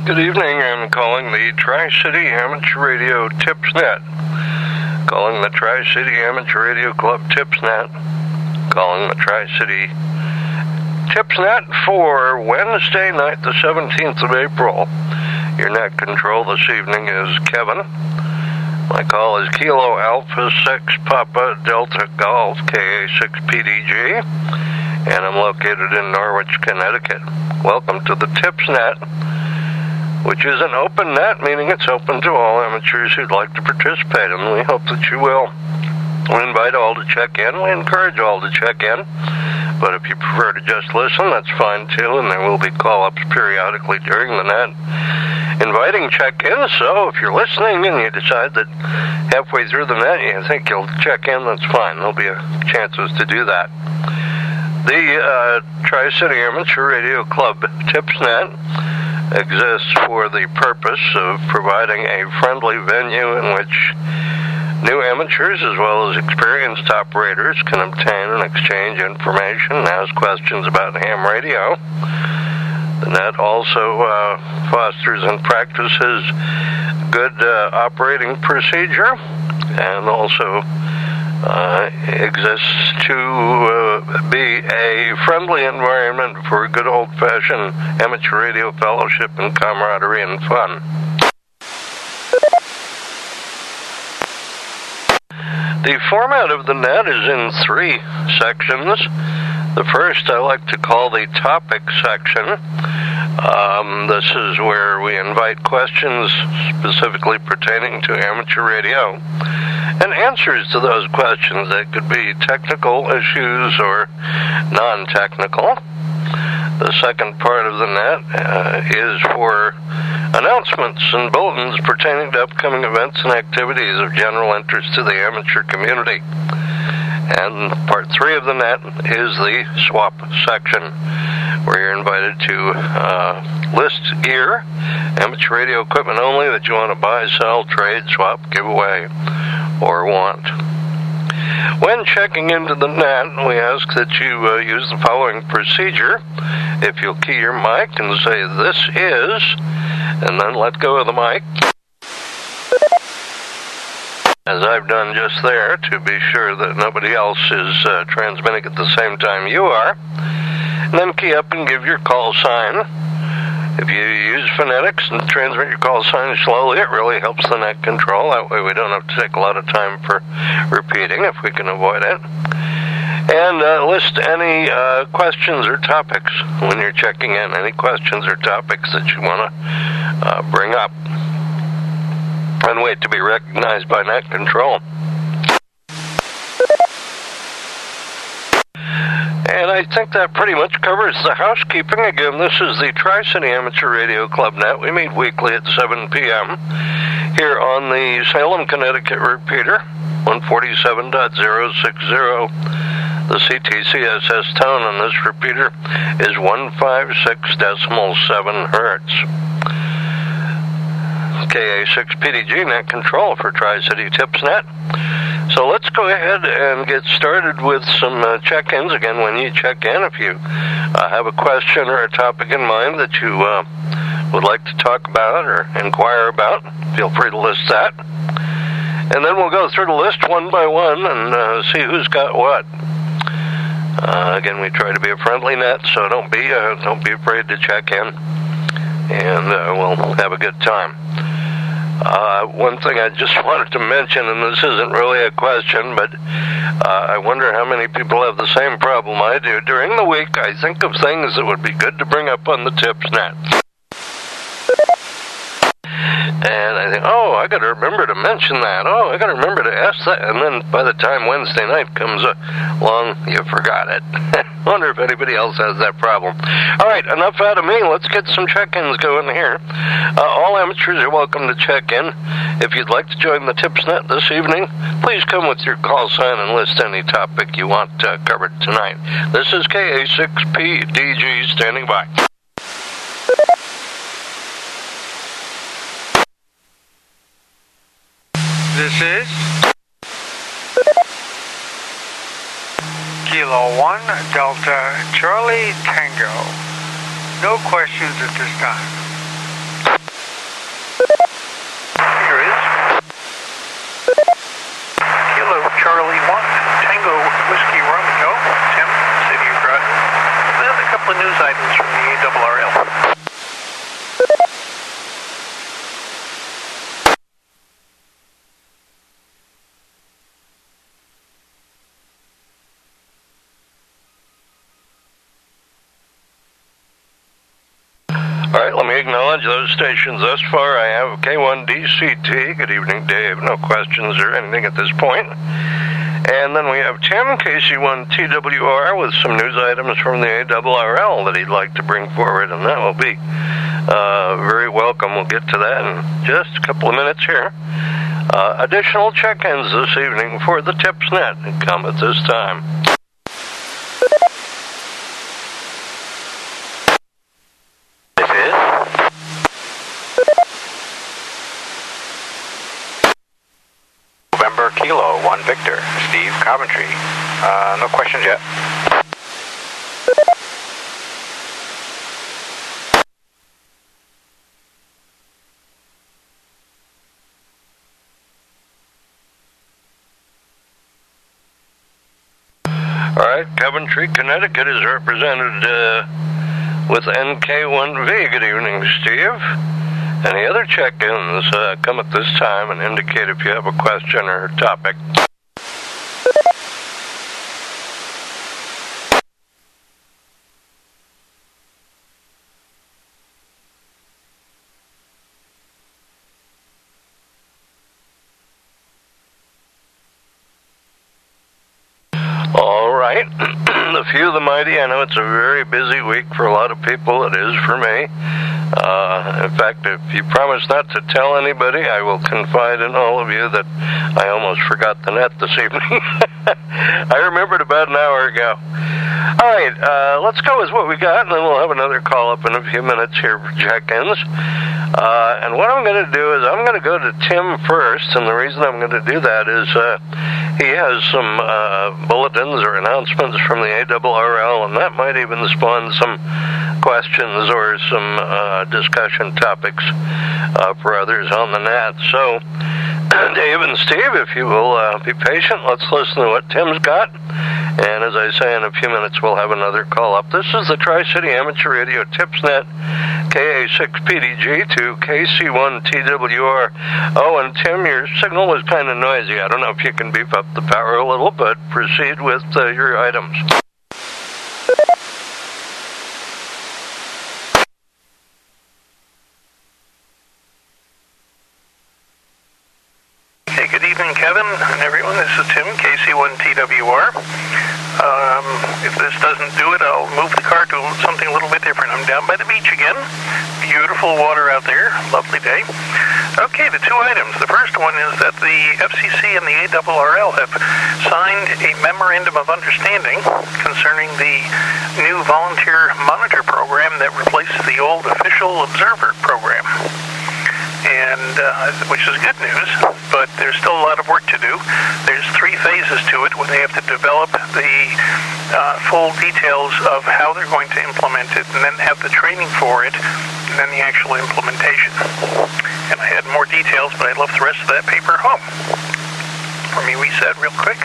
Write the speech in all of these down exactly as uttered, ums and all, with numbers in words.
Good evening. I'm calling the Tri-City Amateur Radio TipsNet. Calling the Tri-City Amateur Radio Club TipsNet. Calling the Tri-City TipsNet for Wednesday night, the seventeenth of April. Your net control this evening is Kevin. My call is Kilo Alpha six Papa Delta Golf, K A six P D G, and I'm located in Norwich, Connecticut. Welcome to the TipsNet, which is an open net, meaning it's open to all amateurs who'd like to participate, and we hope that you will. We invite all to check in. We encourage all to check in. But if you prefer to just listen, that's fine too, and there will be call-ups periodically during the net inviting check-in. So if you're listening and you decide that halfway through the net you think you'll check in, that's fine. There'll be chances to do that. The uh, Tri-City Amateur Radio Club TipsNet exists for the purpose of providing a friendly venue in which new amateurs as well as experienced operators can obtain and exchange information and ask questions about ham radio. The net also uh, fosters and practices good uh, operating procedure and also uh, exists to uh, be a friendly environment for good old-fashioned amateur radio fellowship and camaraderie and fun. The format of the net is in three sections. The first I like to call the topic section. Um, this is where we invite questions specifically pertaining to amateur radio and answers to those questions. That could be technical issues or non-technical. The second part of the net uh, is for announcements and bulletins pertaining to upcoming events and activities of general interest to the amateur community. And part three of the net is the swap section, where you're invited to uh, list gear, amateur radio equipment only that you want to buy, sell, trade, swap, give away, or want. When checking into the net, we ask that you uh, use the following procedure. If you'll key your mic and say, "This is," and then let go of the mic, as I've done just there, to be sure that nobody else is uh, transmitting at the same time you are. And then key up and give your call sign. If you use phonetics and transmit your call sign slowly, it really helps the net control. That way we don't have to take a lot of time for repeating if we can avoid it. And uh, list any uh, questions or topics when you're checking in, any questions or topics that you want to uh, bring up. And wait to be recognized by net control. And I think that pretty much covers the housekeeping. Again, this is the Tri-City Amateur Radio Club Net. We meet weekly at seven p.m. here on the Salem, Connecticut repeater, one forty-seven point zero six zero. The C T C S S tone on this repeater is one fifty-six point seven hertz. K A six P D G net control for Tri-City TipsNet. So let's go ahead and get started with some uh, check-ins. Again, when you check in, if you uh, have a question or a topic in mind that you uh, would like to talk about or inquire about, feel free to list that. And then we'll go through the list one by one and uh, see who's got what. Uh, again, we try to be a friendly net, so don't be uh, don't be afraid to check in, and uh, we'll have a good time. Uh, one thing I just wanted to mention, and this isn't really a question, but uh, I wonder how many people have the same problem I do. During the week, I think of things that would be good to bring up on the TipsNet. And I think, oh, I got to remember to mention that. Oh, I got to remember to ask that. And then by the time Wednesday night comes along, you forgot it. Wonder if anybody else has that problem. All right, enough out of me. Let's get some check-ins going here. Uh, all amateurs are welcome to check in. If you'd like to join the TipsNet this evening, please come with your call sign and list any topic you want uh, covered tonight. This is K A six P D G standing by. This is Kilo one Delta Charlie Tango. No questions at this time. Charlie one, Tango Whiskey Romeo, Tim, City of Groton. Then a couple of news items from the A R R L. All right, let me acknowledge those stations thus far. I have K one D C T. Good evening, Dave. No questions or anything at this point. And then we have Tim, K C one T W R, with some news items from the A R R L that he'd like to bring forward, and that will be uh, very welcome. We'll get to that in just a couple of minutes here. Uh, additional check-ins this evening for the TipsNet come at this time. November Kilo one Victor, Steve Coventry. Uh, no questions yet. All right, Coventry, Connecticut is represented uh, with N K one V. Good evening, Steve. Any other check-ins, uh, come at this time and indicate if you have a question or topic. All right. The few, the mighty. I know it's a very busy week for a lot of people. It is for me. Uh, in fact, if you promise not to tell anybody, I will confide in all of you that I almost forgot the net this evening. I remembered about an hour ago. All right, uh, let's go with what we got, and then we'll have another call up in a few minutes here for check-ins. Uh, and what I'm going to do is I'm going to go to Tim first, and the reason I'm going to do that is uh, he has some uh, bulletins or announcements from the A R R L, and that might even spawn some questions or some uh, discussion topics uh, for others on the net. So, Dave and Steve, if you will uh, be patient, let's listen to what Tim's got. And as I say, in a few minutes, we'll have another call up. This is the Tri-City Amateur Radio TipsNet, K A six P D G to K C one T W R. Oh, and Tim, your signal was kind of noisy. I don't know if you can beef up the power a little, but proceed with uh, your items. Hey, good evening, Kevin and everyone. This is Tim, K C one T W R. Um, if this doesn't do it, I'll move the car to something a little bit different. I'm down by the beach again. Beautiful water out there. Lovely day. Okay, the two items. The first one is that the F C C and the A R R L have signed a memorandum of understanding concerning the new volunteer monitor program that replaces the old official observer program. And uh, which is good news, but there's still a lot of work to do. There's three phases to it where they have to develop the uh, full details of how they're going to implement it, and then have the training for it, and then the actual implementation. And I had more details, but I left the rest of that paper home. Let me reset real quick.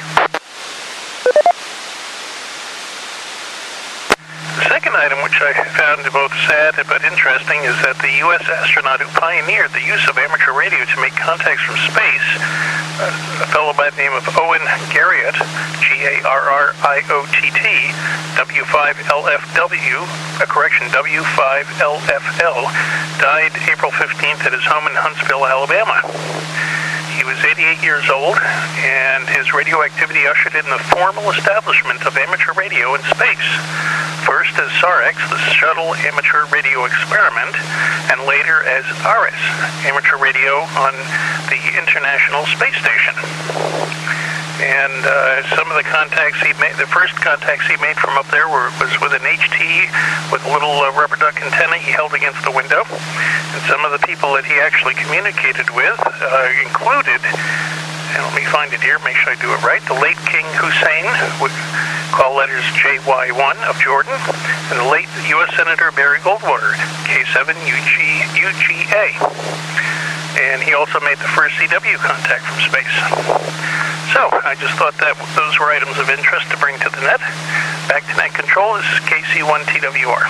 The second item, which I found both sad but interesting, is that the U S astronaut who pioneered the use of amateur radio to make contacts from space, uh, a fellow by the name of Owen Garriott, G A R R I O T T, W five L F W, a correction, W five L F L, died April fifteenth at his home in Huntsville, Alabama. He was eighty-eight years old, and his radioactivity ushered in the formal establishment of amateur radio in space. First as SAREX, the Shuttle Amateur Radio Experiment, and later as ARIS, Amateur Radio on the International Space Station. And uh, some of the contacts he made, the first contacts he made from up there were, was with an H T with a little uh, rubber duck antenna he held against the window. And some of the people that he actually communicated with uh, included, and let me find it here, make sure I do it right, the late King Hussein, with call letters J Y one of Jordan, and the late U S Senator Barry Goldwater, K seven U G A. And he also made the first C W contact from space. So, I just thought that those were items of interest to bring to the net. Back to Net Control. This is K C one T W R.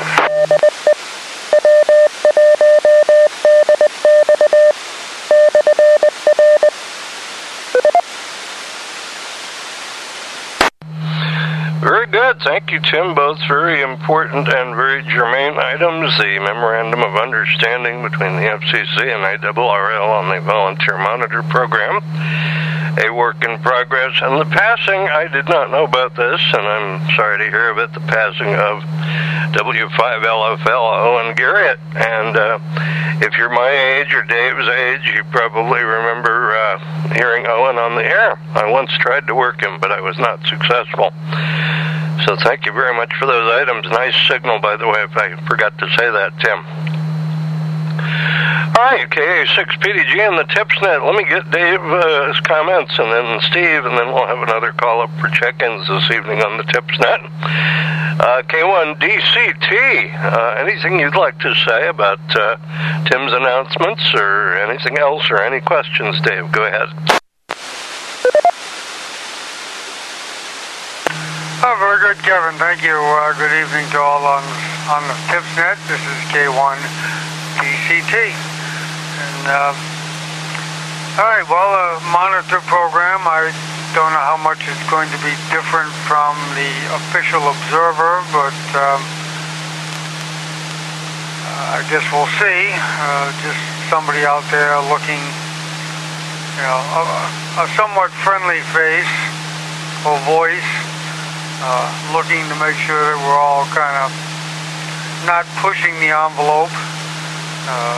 Very good. Thank you, Tim. Both very important and very germane items. The Memorandum of Understanding between the F C C and I R R L on the Volunteer Monitor Program, a work in progress, and the passing, I did not know about this, and I'm sorry to hear about the passing of W five L F L Owen Garriott. And uh, if you're my age or Dave's age, you probably remember uh, hearing Owen on the air. I once tried to work him, but I was not successful. So thank you very much for those items. Nice signal, by the way, if I forgot to say that, Tim. All right, K A six P D G and the TipsNet. Let me get Dave's uh, comments, and then Steve, and then we'll have another call-up for check-ins this evening on the TipsNet. Uh, K one D C T, uh, anything you'd like to say about uh, Tim's announcements or anything else or any questions, Dave? Go ahead. Oh, very good, Kevin. Thank you. Uh, good evening to all on on the TipsNet. This is K one D C T. And, uh, all right, well, the monitor program, I don't know how much it's going to be different from the official observer, but um, uh, I guess we'll see. Uh, just somebody out there looking, you know, a, a somewhat friendly face or voice. Uh, looking to make sure that we're all kind of not pushing the envelope, uh,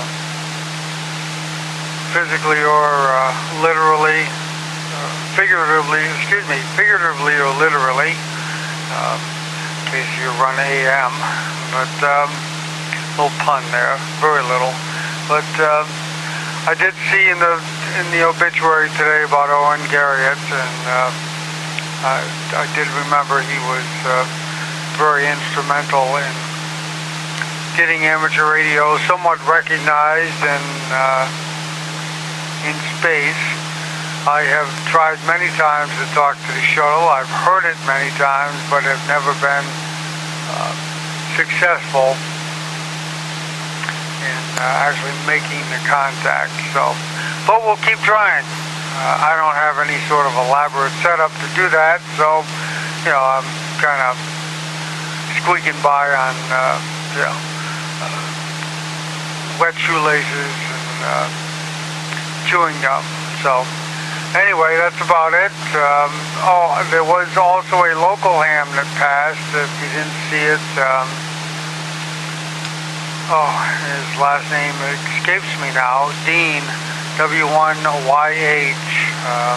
physically or uh, literally, uh, figuratively, excuse me, figuratively or literally, uh, in case you run A M, but um, little pun there, very little. But uh, I did see in the in the obituary today about Owen Garriott, and uh, I, I did remember he was uh, very instrumental in getting amateur radio somewhat recognized and uh, in space. I have tried many times to talk to the shuttle. I've heard it many times, but have never been uh, successful in uh, actually making the contact. So, but we'll keep trying. Uh, I don't have any sort of elaborate setup to do that, so, you know, I'm kind of squeaking by on, uh, you know, uh, wet shoelaces and uh, chewing gum. So, anyway, that's about it. Um, oh, there was also a local ham that passed. If you didn't see it, um, oh, his last name escapes me now, Dean. W one Y H. Um,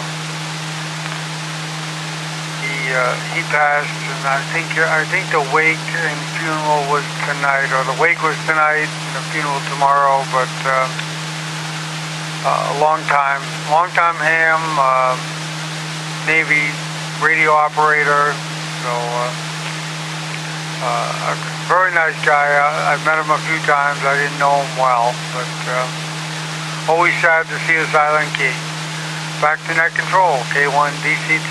he uh, he passed, and I think I think the wake and funeral was tonight, or the wake was tonight, and the funeral tomorrow. But uh, uh, a long time, long time ham, uh, Navy radio operator. So uh, uh, a very nice guy. I, I've met him a few times. I didn't know him well, but. Uh, Always sad to see a silent key. Back to Net Control, K one D C T.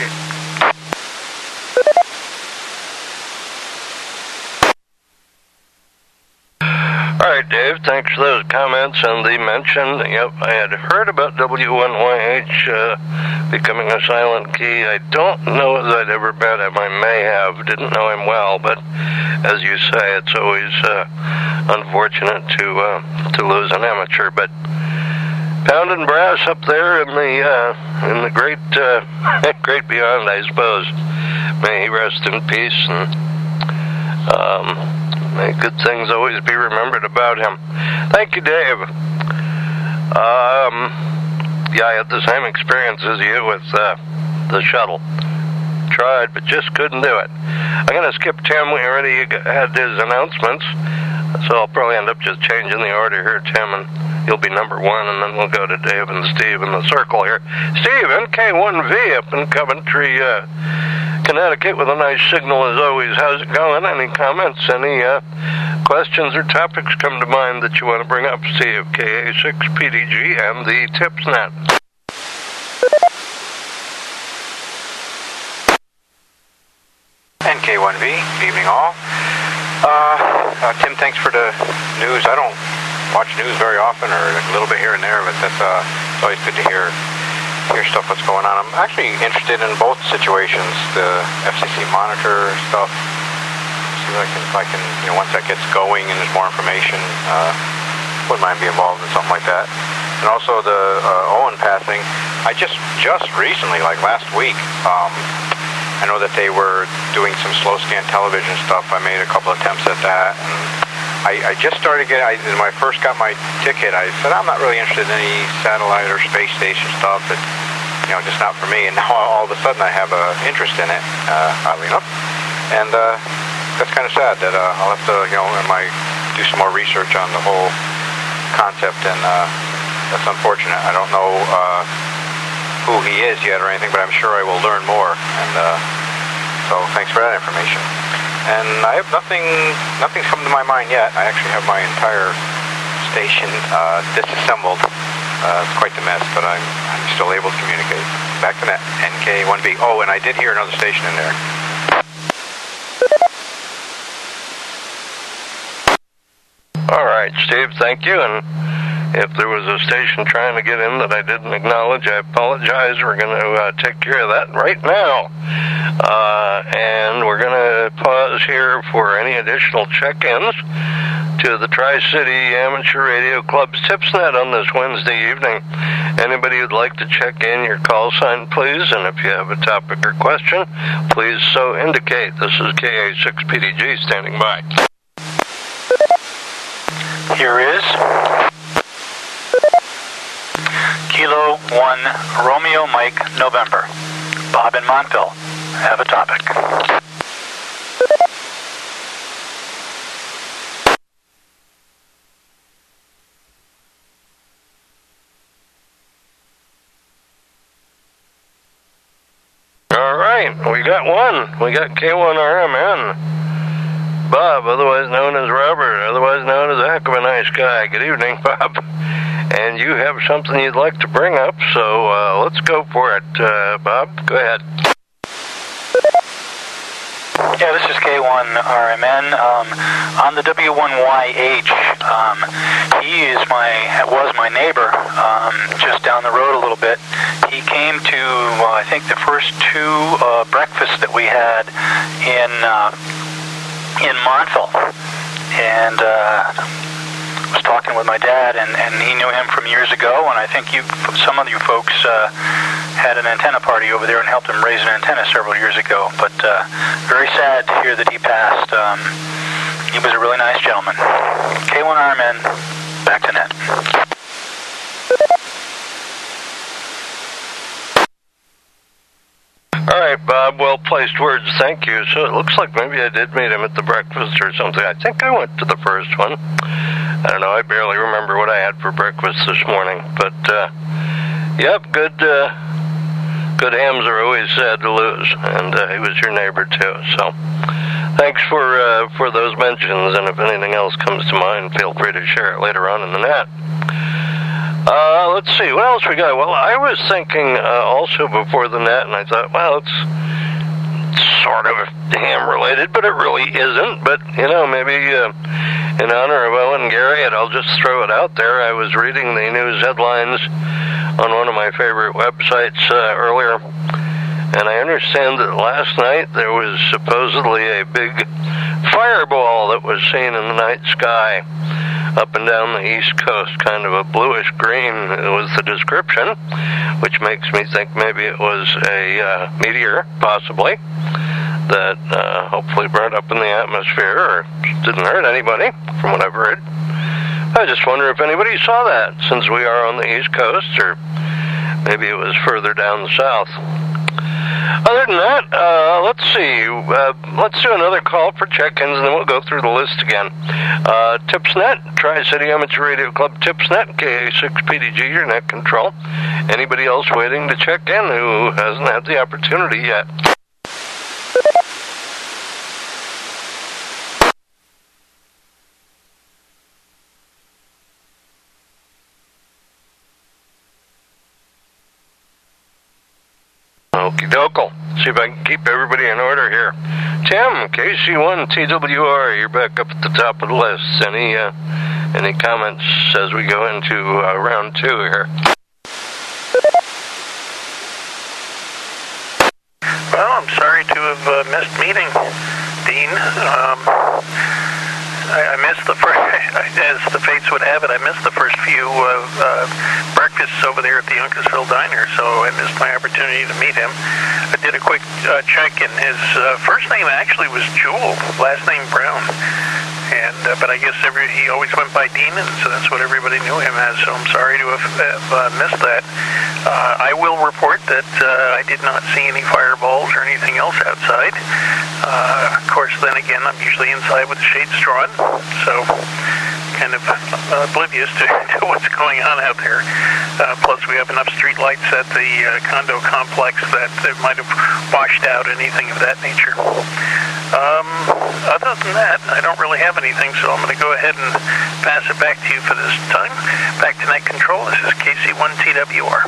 All right, Dave, thanks for those comments and the mention. Yep, I had heard about W one Y H uh, becoming a silent key. I don't know that I'd ever met him. I may have. Didn't know him well, but as you say, it's always uh, unfortunate to uh, to lose an amateur. But Pound and Brass up there in the uh, in the great uh, great beyond, I suppose. May he rest in peace, and um, may good things always be remembered about him. Thank you, Dave. Um, yeah, I had the same experience as you with uh, the shuttle. Tried, but just couldn't do it. I'm going to skip Tim. We already had his announcements, so I'll probably end up just changing the order here, Tim, and you'll be number one, and then we'll go to Dave and Steve in the circle here. Steve, N K one V up in Coventry, uh, Connecticut, with a nice signal as always. How's it going? Any comments, any uh, questions or topics come to mind that you want to bring up, Steve? K A six P D G and the TipsNet. K one V. Good evening, all. Uh, uh, Tim, thanks for the news. I don't watch news very often, or a little bit here and there, but that's uh, it's always good to hear hear stuff what's going on. I'm actually interested in both situations, the F C C monitor stuff. See if I can, if I can you know, once that gets going and there's more information, uh, wouldn't mind being involved in something like that. And also the uh, Owen passing. I just just recently, like last week, um, I know that they were doing some slow scan television stuff. I made a couple attempts at that. And I, I just started getting, I, when I first got my ticket, I said I'm not really interested in any satellite or space station stuff. It's, you know, just not for me. And now all of a sudden I have an interest in it, uh, oddly enough. And uh, that's kind of sad that uh, I'll have to, you know, I do some more research on the whole concept, and uh, that's unfortunate. I don't know uh, who he is yet or anything, but I'm sure I will learn more. And uh, so thanks for that information. And I have nothing, nothing's come to my mind yet. I actually have my entire station uh, disassembled. Uh, it's quite the mess, but I'm, I'm still able to communicate. Back to net, N K one B. Oh, and I did hear another station in there. All right, Steve, thank you. And if there was a station trying to get in that I didn't acknowledge, I apologize. We're going to uh, take care of that right now. Uh, and we're going to pause here for any additional check-ins to the Tri-City Amateur Radio Club's TipsNet on this Wednesday evening. Anybody who'd like to check in, your call sign, please. And if you have a topic or question, please so indicate. This is K A six P D G standing by. Here is Kilo one Romeo Mike November. Bob in Montville. Have a topic. All right, we got one. We got K one R M N. Bob, otherwise known as Robert, otherwise known as a heck of a nice guy. Good evening, Bob. And you have something you'd like to bring up, so uh, let's go for it. Uh, Bob, go ahead. Yeah, this is K one R M N. Um, on the W one Y H, um, he is my, was my neighbor, um, just down the road a little bit. He came to, uh, I think, the first two uh, breakfasts that we had in uh, in Montville, and uh, was talking with my dad, and, and he knew him from years ago, and I think you, some of you folks uh, had an antenna party over there and helped him raise an antenna several years ago, but uh, very sad to hear that he passed. Um, he was a really nice gentleman. K one R M N, back to net. All right, Bob, well-placed words, thank you. So it looks like maybe I did meet him at the breakfast or something. I think I went to the first one. I don't know, I barely remember what I had for breakfast this morning. But, uh, yep, good uh, good hams are always sad to lose. And uh, he was your neighbor, too. So thanks for, uh, for those mentions. And if anything else comes to mind, feel free to share it later on in the net. Uh, let's see, what else we got? Well, I was thinking uh, also before the net, and I thought, well, it's sort of ham-related, but it really isn't. But, you know, maybe uh, in honor of Owen Garriott, I'll just throw it out there. I was reading the news headlines on one of my favorite websites uh, earlier, and I understand that last night there was supposedly a big fireball that was seen in the night sky up and down the East Coast, kind of a bluish green was the description, which makes me think maybe it was a uh, meteor, possibly, that uh, hopefully burnt up in the atmosphere or didn't hurt anybody, from what I've heard. I just wonder if anybody saw that, since we are on the East Coast, or maybe it was further down the south. Other than that, uh, let's see. Uh, let's do another call for check-ins, and then we'll go through the list again. Uh, TipsNet, Tri-City Amateur Radio Club TipsNet, K A six P D G, your net control. Anybody else waiting to check in who hasn't had the opportunity yet? Okie dokie. See if I can keep everybody in order here. Tim, K C one T W R, you're back up at the top of the list. Any uh, any comments as we go into uh, round two here? Well, I'm sorry to have uh, missed meeting Dean. Um, I, I missed the first, as the fates would have it, I missed the first few uh, uh, breakfasts over there at the Uncasville Diner, so I missed my opportunity to meet him. I did a quick uh, check, and his uh, first name actually was Jewel, last name Brown. And uh, but I guess every he always went by Dean, and so that's what everybody knew him as. So I'm sorry to have, have uh, missed that. Uh, I will report that uh, I did not see any fireballs or anything else outside. Uh, of course, then again, I'm usually inside with the shades drawn, so kind of uh, oblivious to, to what's going on out there. Uh, plus, we have enough street lights at the uh, condo complex that it might have washed out anything of that nature. Um, other than that, I don't really have anything, so I'm going to go ahead and pass it back to you for this time. Back to Net Control. This is K C one T W R.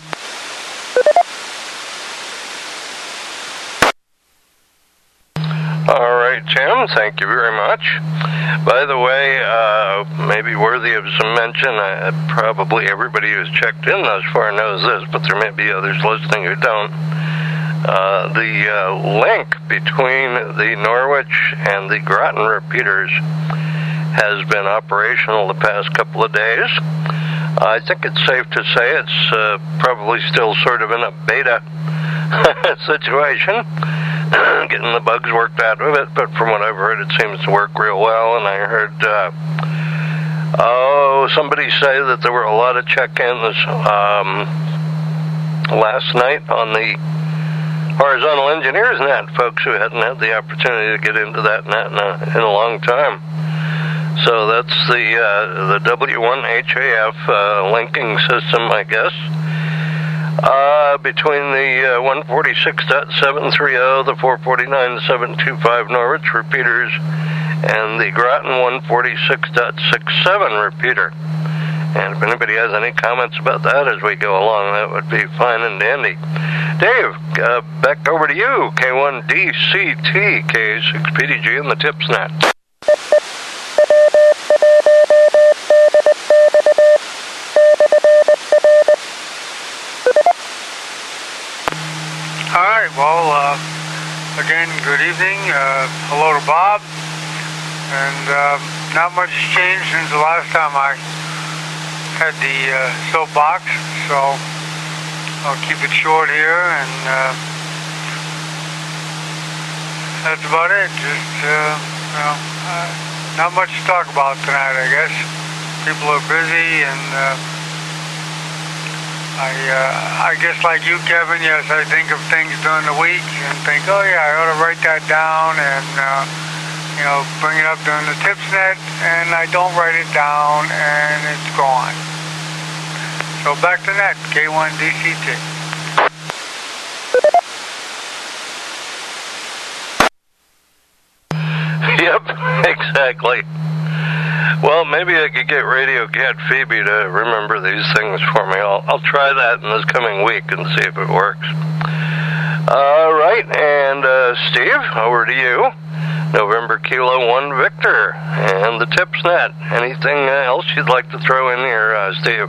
All right, Tim, thank you very much. By the way, uh, maybe worthy of some mention, uh, probably everybody who's checked in thus far knows this, but there may be others listening who don't. Uh, the uh, link between the Norwich and the Groton repeaters has been operational the past couple of days. I think it's safe to say it's uh, probably still sort of in a beta situation, getting the bugs worked out of it, but from what I've heard, it seems to work real well. And I heard, uh, oh, somebody say that there were a lot of check-ins um, last night on the Horizontal Engineers Net, folks who hadn't had the opportunity to get into that net in a, in a long time. So that's the uh, the W one H A F uh, linking system, I guess, uh, between the uh, one forty-six point seven thirty, the four forty-nine point seven twenty-five Norwich repeaters, and the Groton one forty-six point sixty-seven repeater. And if anybody has any comments about that as we go along, that would be fine and dandy. Dave, uh, back over to you, K one D C T, K six P D G, and the tips net. All right, well, uh, again, good evening. Uh, hello to Bob. And um, not much has changed since the last time I had the uh, soapbox, so I'll keep it short here, and uh, that's about it. Just, uh, you know, uh, not much to talk about tonight, I guess. People are busy, and uh, I, uh, I guess like you, Kevin, yes, I think of things during the week and think, oh yeah, I ought to write that down and, uh, you know, bring it up during the tips net, and I don't write it down, and it's gone. So back to net, K one D C T. Yep, exactly. Well, maybe I could get Radio Cat Phoebe to remember these things for me. I'll, I'll try that in this coming week and see if it works. All right, and uh, Steve, over to you. November Kilo one Victor and the tips net. Anything else you'd like to throw in here, uh, Steve?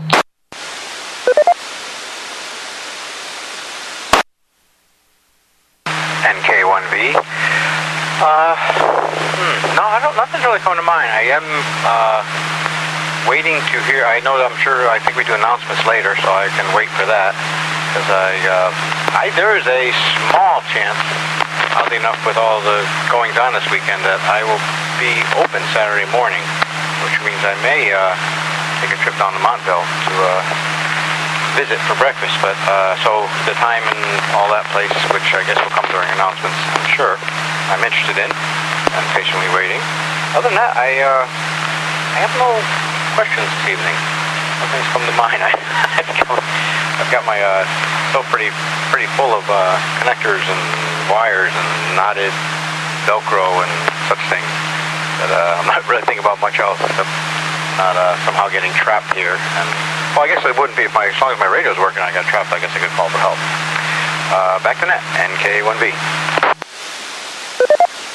N K one V. Uh, hmm, no, I don't. Nothing's really coming to mind. I am uh, waiting to hear. I know. I'm sure. I think we do announcements later, so I can wait for that. Because I, uh, I, there is a small chance, oddly enough, with all the goings on this weekend, that I will be open Saturday morning, which means I may uh, take a trip down to Montville to uh, visit for breakfast. But uh, so the time and all that place, which I guess will come during announcements, I'm sure, I'm interested in and patiently waiting. Other than that, I uh, I have no questions this evening. Nothing's come to mind. I, I've got, I've got my uh, still pretty pretty full of uh, connectors and wires and knotted Velcro and such things that uh, I'm not really thinking about much else except not uh, somehow getting trapped here. And well, I guess it wouldn't be if my as long as my radio's working. I got trapped. I guess I could call for help. Uh, back to net, N K one V.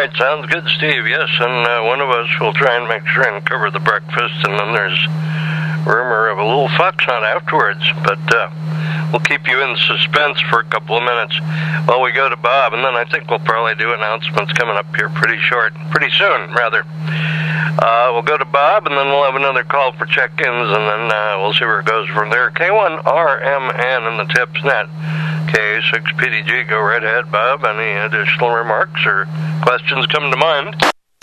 right, sounds good, Steve. Yes, and uh, one of us will try and make sure and cover the breakfast, and then there's rumor of a little fox hunt afterwards, but uh, we'll keep you in suspense for a couple of minutes while we go to Bob, and then I think we'll probably do announcements coming up here pretty short, pretty soon, rather. Uh, we'll go to Bob, and then we'll have another call for check-ins, and then uh, we'll see where it goes from there. K one R M N in the tips net. K six P D G, go right ahead, Bob. Any additional remarks or questions come to mind?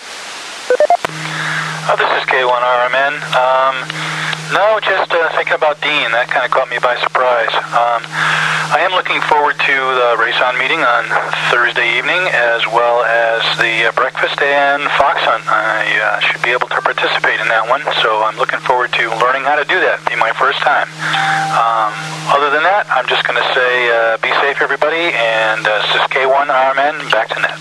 Oh, this is K one R M N. Um, no, just uh, thinking about Dean. That kind of caught me by surprise. Um, I am looking forward to the Race-On meeting on Thursday evening, as well as the uh, breakfast and fox hunt. I uh, should be able to participate in that one, so I'm looking forward to learning how to do that. It'll be my first time. Um, other than that, I'm just going to say uh, be safe, everybody, and uh, this is K one R M N, back to net.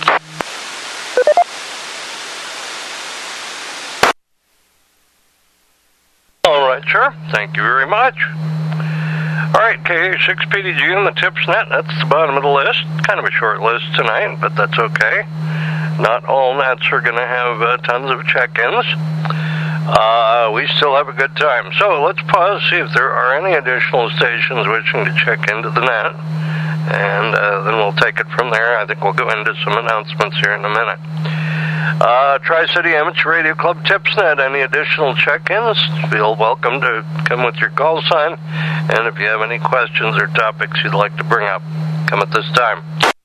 All right, sir. Thank you very much. All right, K six P D G on the tips net. That's the bottom of the list. Kind of a short list tonight, but that's okay. Not all nets are going to have uh, tons of check-ins. Uh, we still have a good time. So let's pause, see if there are any additional stations wishing to check into the net, and uh, then we'll take it from there. I think we'll go into some announcements here in a minute. Uh, Tri-City Amateur Radio Club TipsNet, any additional check-ins, feel welcome to come with your call sign, and if you have any questions or topics you'd like to bring up, come at this time.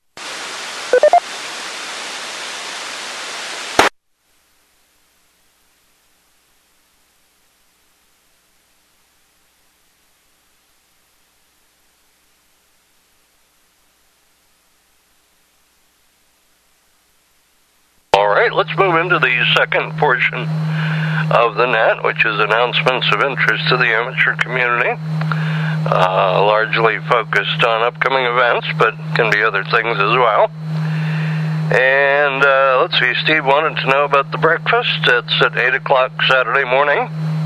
Let's move into the second portion of the net, which is announcements of interest to the amateur community, uh, largely focused on upcoming events, but can be other things as well. And uh, let's see, Steve wanted to know about the breakfast. It's at eight o'clock Saturday morning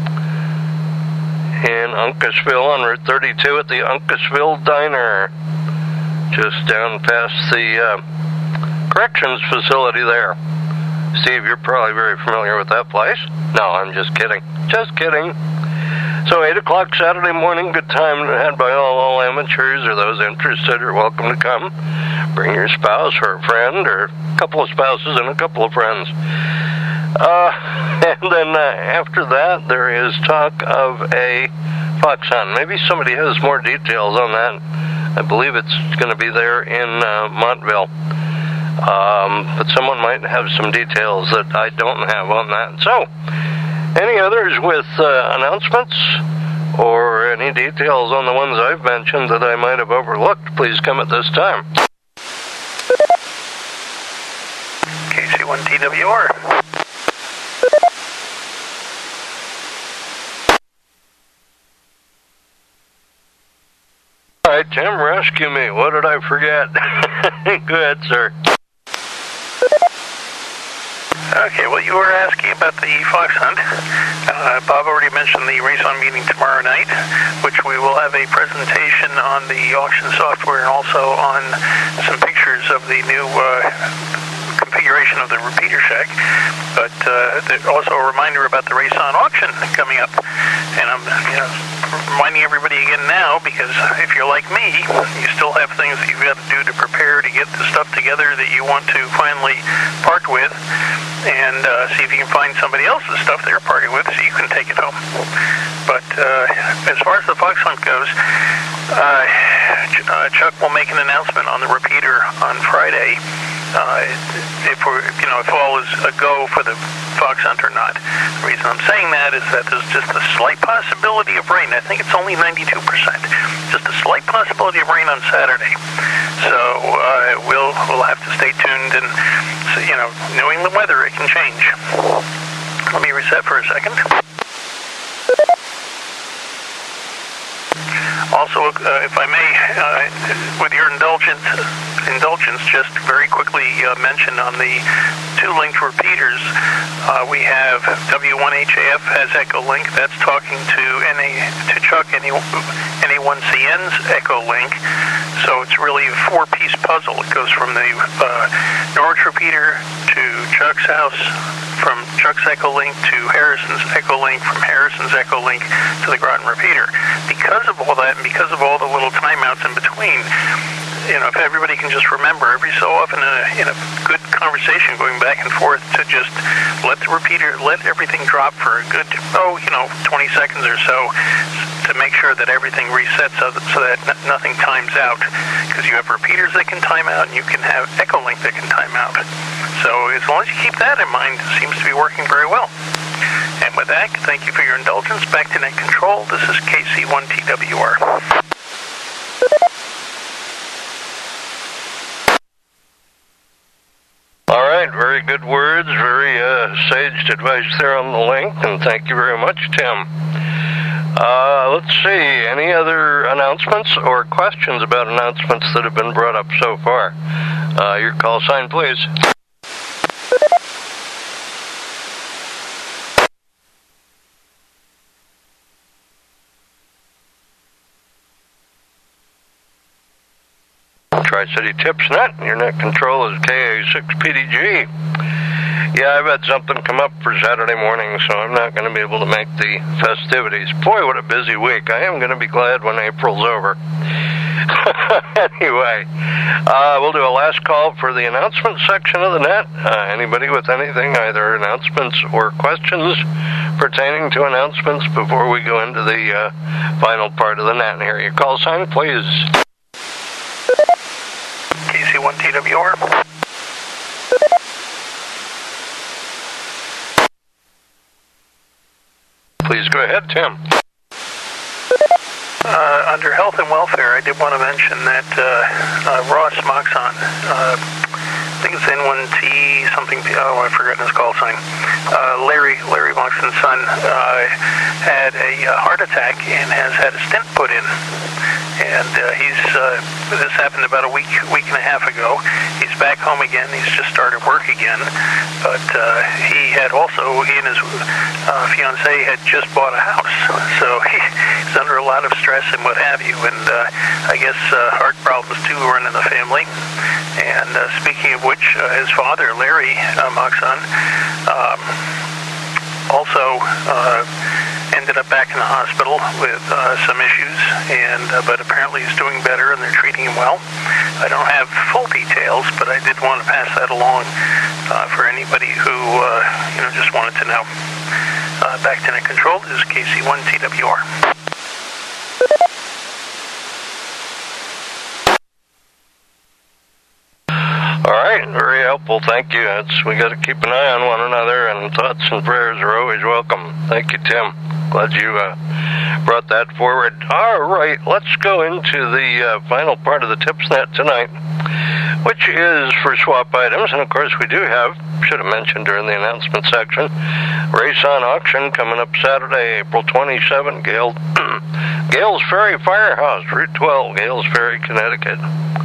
in Uncasville on Route thirty-two at the Uncasville Diner, just down past the uh, corrections facility there. Steve, you're probably very familiar with that place. No, I'm just kidding. Just kidding. So eight o'clock Saturday morning, good time had by all, all amateurs or those interested are welcome to come. Bring your spouse or a friend or a couple of spouses and a couple of friends. Uh, and then uh, after that, there is talk of a fox hunt. Maybe somebody has more details on that. I believe it's going to be there in uh, Montville. Um, but someone might have some details that I don't have on that. So, any others with uh, announcements or any details on the ones I've mentioned that I might have overlooked, please come at this time. K C one T W R. All right, Tim, rescue me. What did I forget? Go ahead, sir. Okay, well, you were asking about the fox hunt. Uh, Bob already mentioned the Race-On meeting tomorrow night, which we will have a presentation on the auction software and also on some pictures of the new uh, configuration of the repeater shack. But uh, there's also a reminder about the Race-On auction coming up. And I'm you know, reminding everybody again now, because if you're like me, you still have things that you've got to do to prepare to get the stuff together that you want to finally part with, and uh, see if you can find somebody else's stuff they're parting with so you can take it home. But uh, as far as the fox hunt goes, uh, uh, Chuck will make an announcement on the repeater on Friday. Uh, if we're, you know, if all is a go for the fox hunt or not. The reason I'm saying that is that there's just a slight possibility of rain. I think it's only ninety-two percent. Just a slight possibility of rain on Saturday. So uh, we'll we'll have to stay tuned, and so, you know, New England weather, it can change. Let me reset for a second. Also, uh, if I may, uh, with your indulgence, indulgence, just very quickly uh, mention on the two linked repeaters, uh, we have W one H A F has Echo Link. That's talking to N A to Chuck N A one C N's Echo Link. So it's really a four-piece puzzle. It goes from the uh, Norwich repeater to Chuck's house, from Chuck's Echolink to Harrison's Echolink, from Harrison's Echolink to the Groton repeater. Because of all that, and because of all the little timeouts in between, you know, if everybody can just remember every so often in a, in a good conversation going back and forth to just let the repeater, let everything drop for a good, oh, you know, twenty seconds or so to make sure that everything resets so that, so that n- nothing times out. Because you have repeaters that can time out and you can have Echolink that can time out. So as long as you keep that in mind, it seems to be working very well. And with that, thank you for your indulgence. Back to Net Control. This is K C one T W R. All right, very good words, very uh, sage advice there on the link, and thank you very much, Tim. Uh, let's see, any other announcements or questions about announcements that have been brought up so far? Uh, your call sign, please. Tri-City Tips Net, your net control is K A six P D G. Yeah, I've had something come up for Saturday morning, so I'm not going to be able to make the festivities. Boy, what a busy week. I am going to be glad when April's over. Anyway, uh, we'll do a last call for the announcement section of the net. Uh, anybody with anything, either announcements or questions pertaining to announcements before we go into the uh, final part of the net here. Your call sign, please. K C one T W R. Please go ahead, Tim. Uh, under health and welfare, I did want to mention that uh, uh, Ross Moxon, uh, I think it's N one T something, oh, I've forgotten his call sign, uh, Larry, Larry Moxon's son, uh, had a uh, heart attack and has had a stent put in. And uh, he's, uh, this happened about a week, week and a half ago. He's back home again. He's just started work again. But uh, he had also, he and his uh, fiancée had just bought a house. So he's under a lot of stress and what have you. And uh, I guess uh, heart problems too run in the family. And uh, speaking of which, uh, his father, Larry uh, Moxon, um, also uh, ended up back in the hospital with uh, some issues, and uh, but apparently he's doing better and they're treating him well. I don't have full details, but I did want to pass that along uh, for anybody who uh, you know just wanted to know. Uh, back to Net Control, this is K C one T W R. All right, very helpful. Thank you. It's, we got to keep an eye on one another, and thoughts and prayers are always welcome. Thank you, Tim. Glad you uh, brought that forward. All right, let's go into the uh, final part of the TipsNet tonight, which is for swap items. And of course, we do have, should have mentioned during the announcement section, race on auction coming up Saturday, April twenty-seventh, Gale, Gales Ferry Firehouse, Route twelve, Gales Ferry, Connecticut.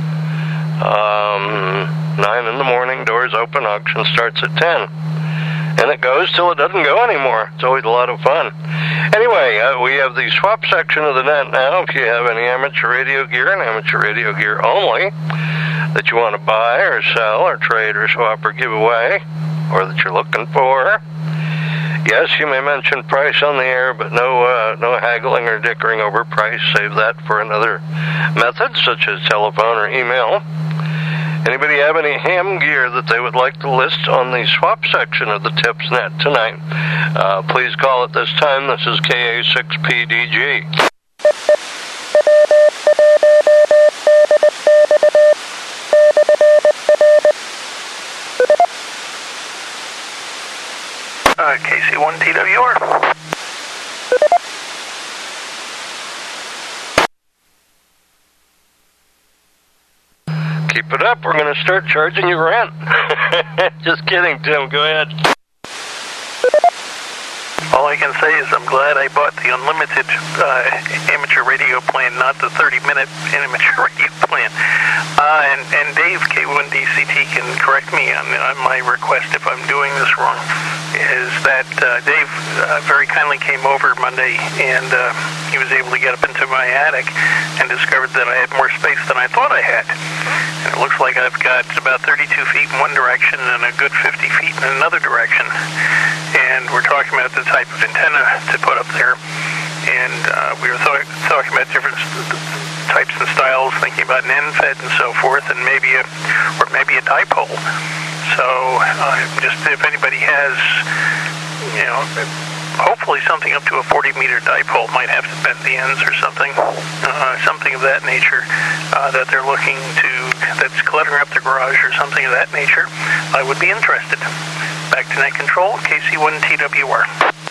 Um, nine in the morning, doors open, auction starts at ten. And it goes till it doesn't go anymore. It's always a lot of fun. Anyway, uh, we have the swap section of the net now. If you have any amateur radio gear and amateur radio gear only that you want to buy or sell or trade or swap or give away, or that you're looking for, yes, you may mention price on the air, but no uh, no haggling or dickering over price. Save that for another method, such as telephone or email. Anybody have any ham gear that they would like to list on the swap section of the TipsNet tonight? Uh, please call at this time. This is K A six P D G. Uh, K C one T W R. Keep it up. We're going to start charging you rent. Just kidding, Tim. Go ahead. All I can say is I'm glad I bought the unlimited uh, amateur radio plan, not the thirty-minute amateur radio plan. Uh, and, and Dave, K one D C T, can correct me on, on my request if I'm doing this wrong, is that uh, Dave uh, very kindly came over Monday, and uh, he was able to get up into my attic and discovered that I had more space than I thought I had. And it looks like I've got about thirty-two feet in one direction and a good fifty feet in another direction. And we're talking about the type of antenna to put up there. And uh, we were th- talking about different types and styles, thinking about an N FET and so forth, and maybe a, or maybe a dipole. So uh, just if anybody has, you know, hopefully something up to a forty meter dipole, might have to bend the ends or something, uh, something of that nature uh, that they're looking to, that's cluttering up their garage or something of that nature, I would be interested. Back to Net Control, K C one T W R.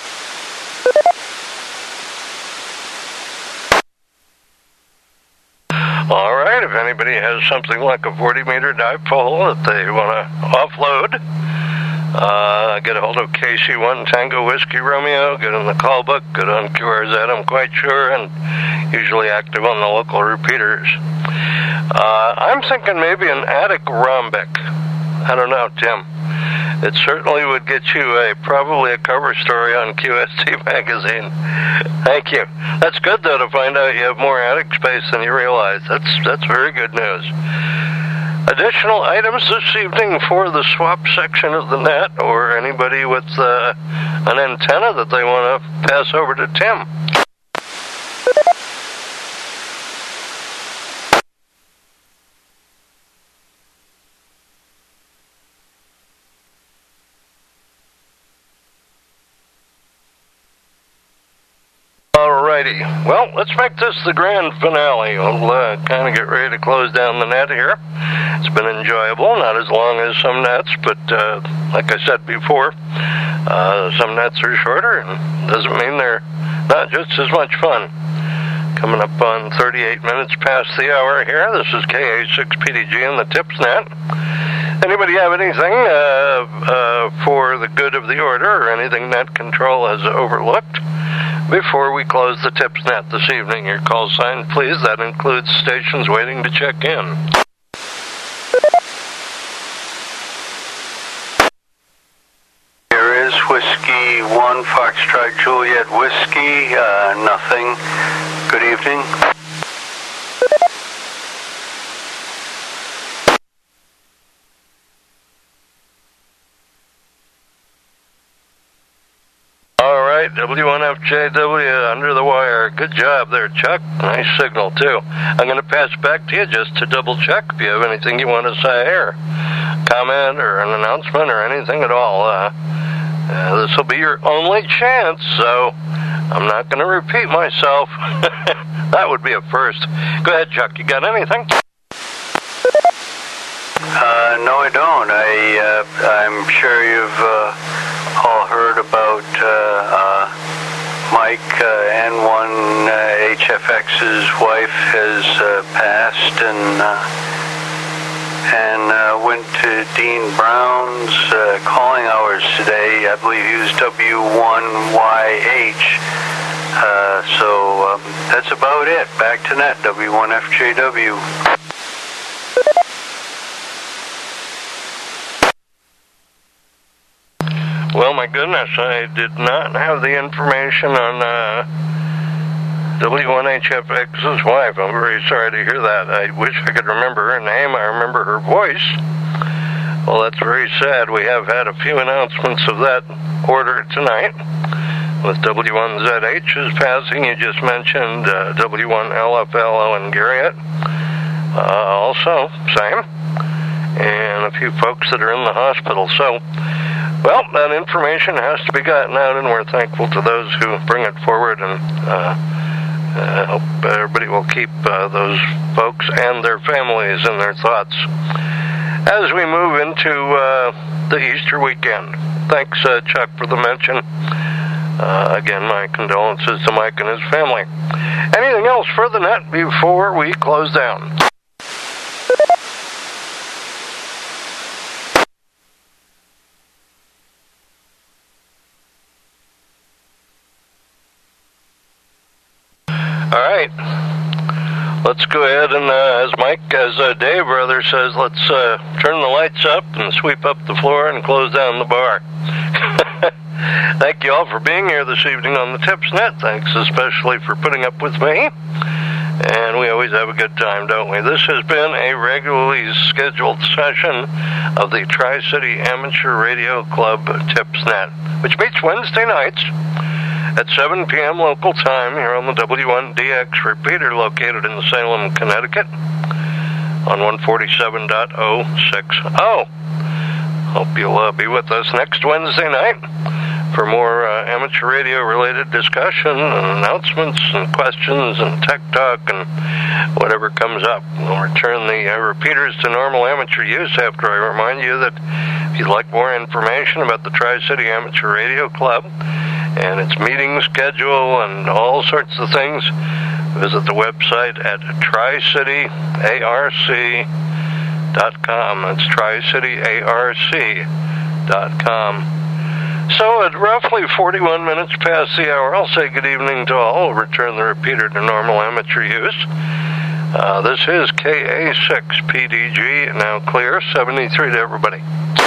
All right, if anybody has something like a forty meter dipole that they want to offload, uh, get a hold of K C one Tango Whiskey Romeo, get in the call book, get on Q R Z, I'm quite sure, and usually active on the local repeaters. Uh, I'm thinking maybe an attic rhombic. I don't know, Tim. It certainly would get you a probably a cover story on Q S T magazine. Thank you. That's good, though, to find out you have more attic space than you realize. That's that's very good news. Additional items this evening for the swap section of the net, or anybody with uh, an antenna that they want to pass over to Tim. Alrighty, well, let's make this the grand finale. We'll uh, kind of get ready to close down the net here. It's been enjoyable, not as long as some nets, but uh, like I said before, uh, some nets are shorter, and doesn't mean they're not just as much fun. Coming up on thirty-eight minutes past the hour here, this is K A six P D G and the Tips Net. Anybody have anything uh, uh, for the good of the order, or anything Net Control has overlooked? Before we close the Tips Net this evening, your call sign, please. That includes stations waiting to check in. Here is Whiskey one, Foxtrot Juliet Whiskey, uh, nothing. Good evening. W one F J W under the wire. Good job there, Chuck. Nice signal, too. I'm going to pass back to you just to double check if you have anything you want to say or comment or an announcement or anything at all. Uh, uh, this will be your only chance, so I'm not going to repeat myself. That would be a first. Go ahead, Chuck. You got anything? Uh, no, I don't. I, uh, I'm sure you've uh, all heard about uh, uh, Mike, uh, N one uh, H F X's wife has uh, passed, and uh, and uh, went to Dean Brown's uh, calling hours today. I believe he was W one Y H. Uh, so um, that's about it. Back to net, W one F J W. Well, my goodness, I did not have the information on uh, W one H F X's wife. I'm very sorry to hear that. I wish I could remember her name. I remember her voice. Well, that's very sad. We have had a few announcements of that order tonight. With W one Z H's passing, you just mentioned uh, W one L F L Owen Garriott. Uh, also, same. And a few folks that are in the hospital. So, well, that information has to be gotten out, and we're thankful to those who bring it forward, and uh, uh, hope everybody will keep uh, those folks and their families in their thoughts as we move into uh, the Easter weekend. Thanks, uh, Chuck, for the mention. Uh, again, my condolences to Mike and his family. Anything else for the net before we close down? All right, let's go ahead and, uh, as Mike, as uh, Dave rather says, let's uh, turn the lights up and sweep up the floor and close down the bar. Thank you all for being here this evening on the TipsNet. Thanks especially for putting up with me. And we always have a good time, don't we? This has been a regularly scheduled session of the Tri-City Amateur Radio Club TipsNet, which meets Wednesday nights at seven p.m. local time here on the W one D X repeater located in Salem, Connecticut on one forty-seven point oh six oh. Hope you'll uh, be with us next Wednesday night for more uh, amateur radio-related discussion and announcements and questions and tech talk and whatever comes up. We'll return the uh, repeaters to normal amateur use after I remind you that if you'd like more information about the Tri-City Amateur Radio Club and its meeting schedule and all sorts of things, visit the website at tri city A R C dot com. That's tri city A R C dot com. So at roughly forty-one minutes past the hour, I'll say good evening to all. We'll return the repeater to normal amateur use. Uh, this is K A six P D G, now clear, seventy-three to everybody.